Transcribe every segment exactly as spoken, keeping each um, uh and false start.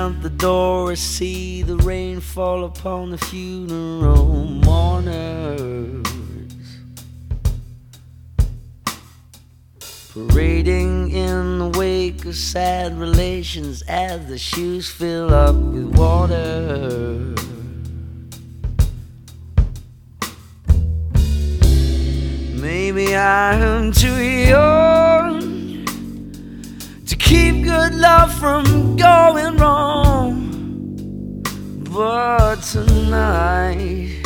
out the door, I see the rain fall upon the funeral mourners, parading in the wake of sad relations as the shoes fill up with water. Maybe I am too young to keep good love from going wrong, but tonight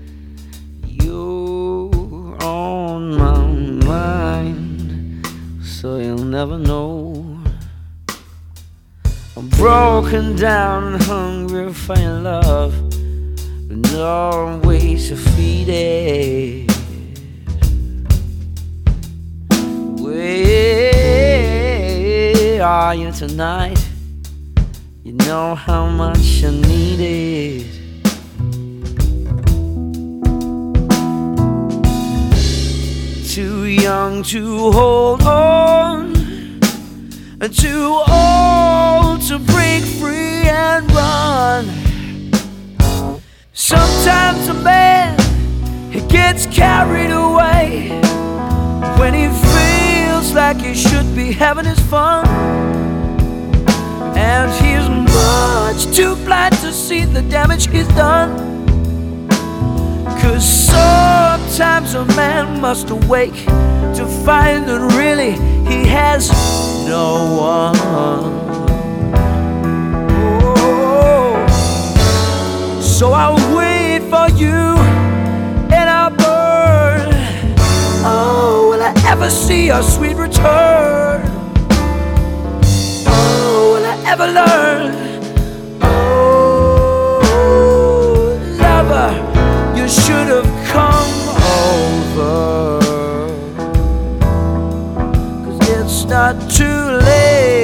you're on my mind, so you'll never know. I'm broken down and hungry for your love, with no ways to feed it. Where are you tonight? You know how much I need it. Too young to hold on, and too old to break free and run. Sometimes a man, he gets carried away when he feels like he should be having his fun, and he's much too blind to see the damage he's done. 'Cause sometimes a man must awake to find that really he has no one. Oh, so I'll wait for you and I'll burn. Oh, will I ever see your sweet return? Oh, will I ever learn? Oh, lover, you should have come over, 'cause it's not too late.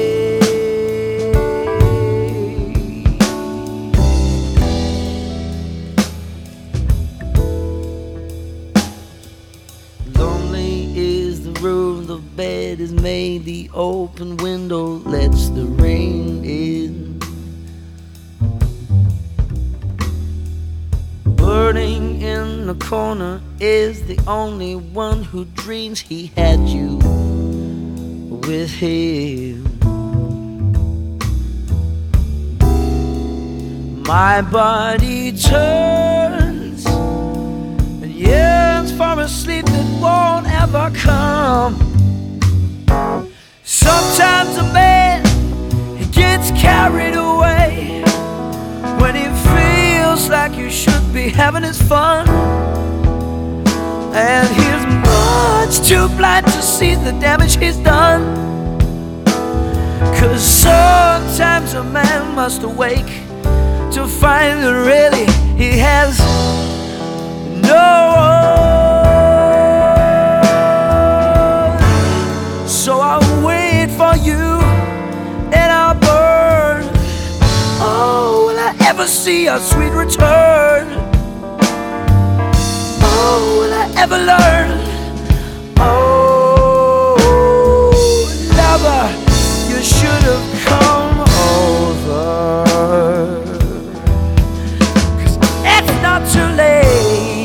Lonely is the room, the bed is made, the open window lets the rain in. Burning in the corner is the only one who dreams he had you with him. My body turns and yearns for a sleep that won't ever come. Sometimes a man, he gets carried away when he feels like he should be having his fun, and he's much too blind to see the damage he's done. 'Cause sometimes a man must awake to find that really he has no one. So I'll wait for you and I'll burn. Oh, will I ever see your sweet return? Oh, will I ever learn? Oh, lover, you should have come over, 'cause it's not too late.